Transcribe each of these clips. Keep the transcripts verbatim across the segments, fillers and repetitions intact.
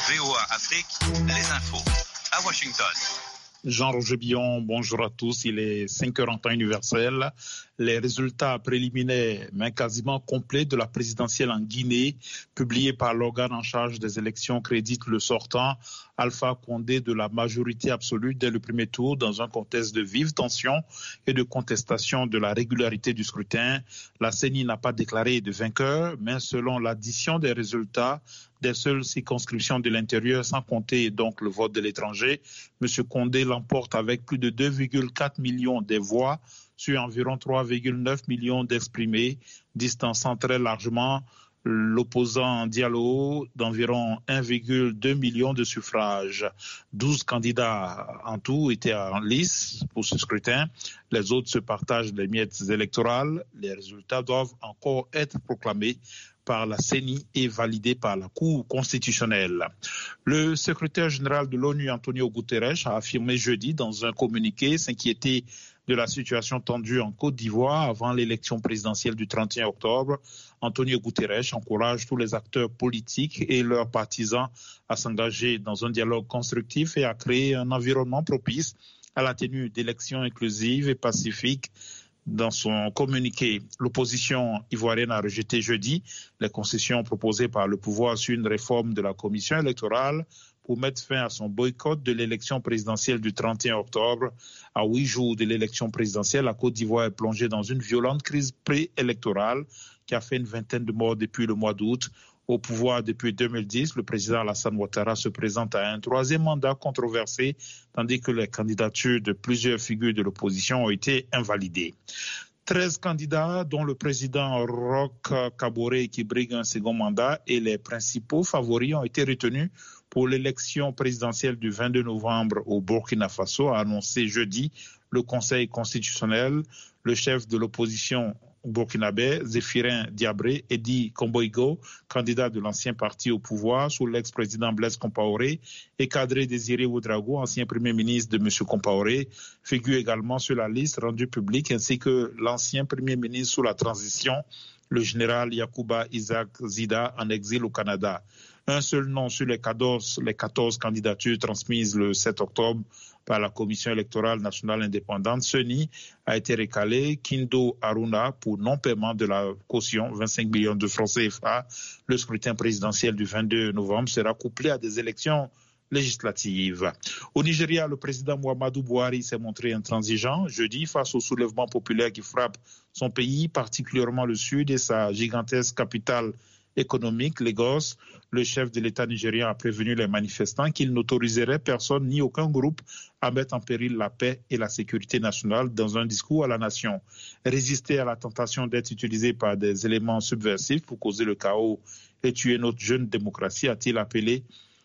V O A Afrique, les infos à Washington. Jean-Roger Billon, bonjour à tous. Il est cinq heures en temps universel. Les résultats préliminaires, mais quasiment complets, de la présidentielle en Guinée, publiés par l'organe en charge des élections, créditent le sortant Alpha Condé de la majorité absolue dès le premier tour, dans un contexte de vive tension et de contestation de la régularité du scrutin. La C E N I n'a pas déclaré de vainqueur, mais selon l'addition des résultats des seules circonscriptions de l'intérieur, sans compter donc le vote de l'étranger, M. Condé l'emporte avec plus de deux virgule quatre millions de voix sur environ trois virgule neuf millions d'exprimés, distançant très largement l'opposant Diallo d'environ un virgule deux million de suffrages. douze candidats en tout étaient en lice pour ce scrutin. Les autres se partagent les miettes électorales. Les résultats doivent encore être proclamés par la C E N I et validé par la Cour constitutionnelle. Le secrétaire général de l'ONU, Antonio Guterres, a affirmé jeudi dans un communiqué s'inquiéter de la situation tendue en Côte d'Ivoire avant l'élection présidentielle du trente et un octobre. Antonio Guterres encourage tous les acteurs politiques et leurs partisans à s'engager dans un dialogue constructif et à créer un environnement propice à la tenue d'élections inclusives et pacifiques. Dans son communiqué, l'opposition ivoirienne a rejeté jeudi les concessions proposées par le pouvoir sur une réforme de la commission électorale pour mettre fin à son boycott de l'élection présidentielle du trente et un octobre. À huit jours de l'élection présidentielle, la Côte d'Ivoire est plongée dans une violente crise préélectorale qui a fait une vingtaine de morts depuis le mois d'août. Au pouvoir depuis deux mille dix, le président Alassane Ouattara se présente à un troisième mandat controversé, tandis que les candidatures de plusieurs figures de l'opposition ont été invalidées. treize candidats, dont le président Roch Kaboré qui brigue un second mandat, et les principaux favoris ont été retenus pour l'élection présidentielle du vingt-deux novembre au Burkina Faso, a annoncé jeudi le Conseil constitutionnel. Le chef de l'opposition burkinabé, Zéphirin Diabré, Edi Komboigo, candidat de l'ancien parti au pouvoir sous l'ex-président Blaise Compaoré, et Kadri Désiré Ouedraogo, ancien premier ministre de M. Compaoré, figure également sur la liste rendue publique, ainsi que l'ancien premier ministre sous la transition, le général Yacouba Isaac Zida, en exil au Canada. Un seul nom sur les quatorze, les quatorze candidatures transmises le sept octobre par la Commission électorale nationale indépendante, C E N I, a été recalé. Kindo Aruna pour non-paiement de la caution, vingt-cinq millions de francs C F A. Le scrutin présidentiel du vingt-deux novembre sera couplé à des élections législatives. Au Nigeria, le président Muhammadu Buhari s'est montré intransigeant jeudi face au soulèvement populaire qui frappe son pays, particulièrement le sud et sa gigantesque capitale économique, Lagos. Le chef de l'État nigérien a prévenu les manifestants qu'il n'autoriserait personne ni aucun groupe à mettre en péril la paix et la sécurité nationale dans un discours à la nation. Résister à la tentation d'être utilisé par des éléments subversifs pour causer le chaos et tuer notre jeune démocratie, a-t-il appelé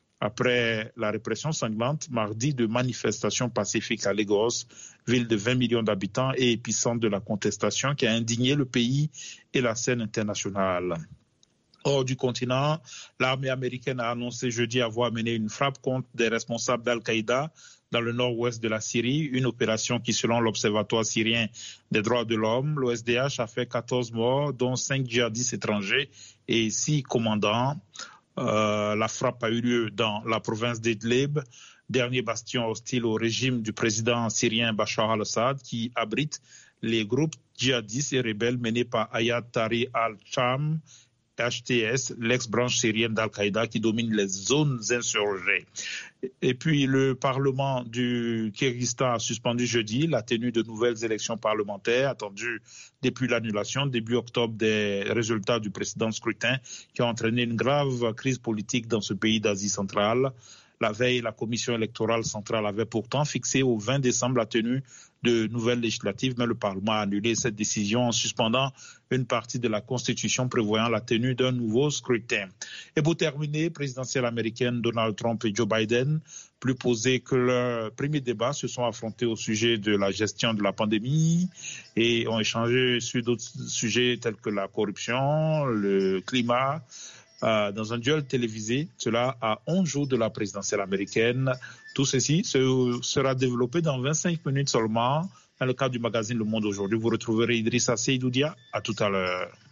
après la répression sanglante mardi de manifestations pacifiques à Lagos, ville de vingt millions d'habitants et épicentre de la contestation qui a indigné le pays et la scène internationale. Hors du continent, l'armée américaine a annoncé jeudi avoir mené une frappe contre des responsables d'Al-Qaïda dans le nord-ouest de la Syrie, une opération qui, selon l'Observatoire syrien des droits de l'homme, l'O S D H a fait quatorze morts, dont cinq djihadistes étrangers et six commandants. Euh, la frappe a eu lieu dans la province d'Idlib, dernier bastion hostile au régime du président syrien Bachar al-Assad, qui abrite les groupes djihadistes et rebelles menés par Hayat Tahrir al-Sham, H T S, l'ex-branche syrienne d'Al-Qaïda qui domine les zones insurgées. Et puis le Parlement du Kyrgyzstan a suspendu jeudi la tenue de nouvelles élections parlementaires attendues depuis l'annulation début octobre des résultats du précédent scrutin qui a entraîné une grave crise politique dans ce pays d'Asie centrale. La veille, la commission électorale centrale avait pourtant fixé au vingt décembre la tenue de nouvelles législatives, mais le Parlement a annulé cette décision en suspendant une partie de la Constitution prévoyant la tenue d'un nouveau scrutin. Et pour terminer, présidentielle américaine, Donald Trump et Joe Biden, plus posés que leur premier débat, se sont affrontés au sujet de la gestion de la pandémie et ont échangé sur d'autres sujets tels que la corruption, le climat, Euh, dans un duel télévisé, cela à onze jours de la présidentielle américaine. Tout ceci se, sera développé dans vingt-cinq minutes seulement dans le cadre du magazine Le Monde aujourd'hui. Vous retrouverez Idrissa Seydoudia. À tout à l'heure.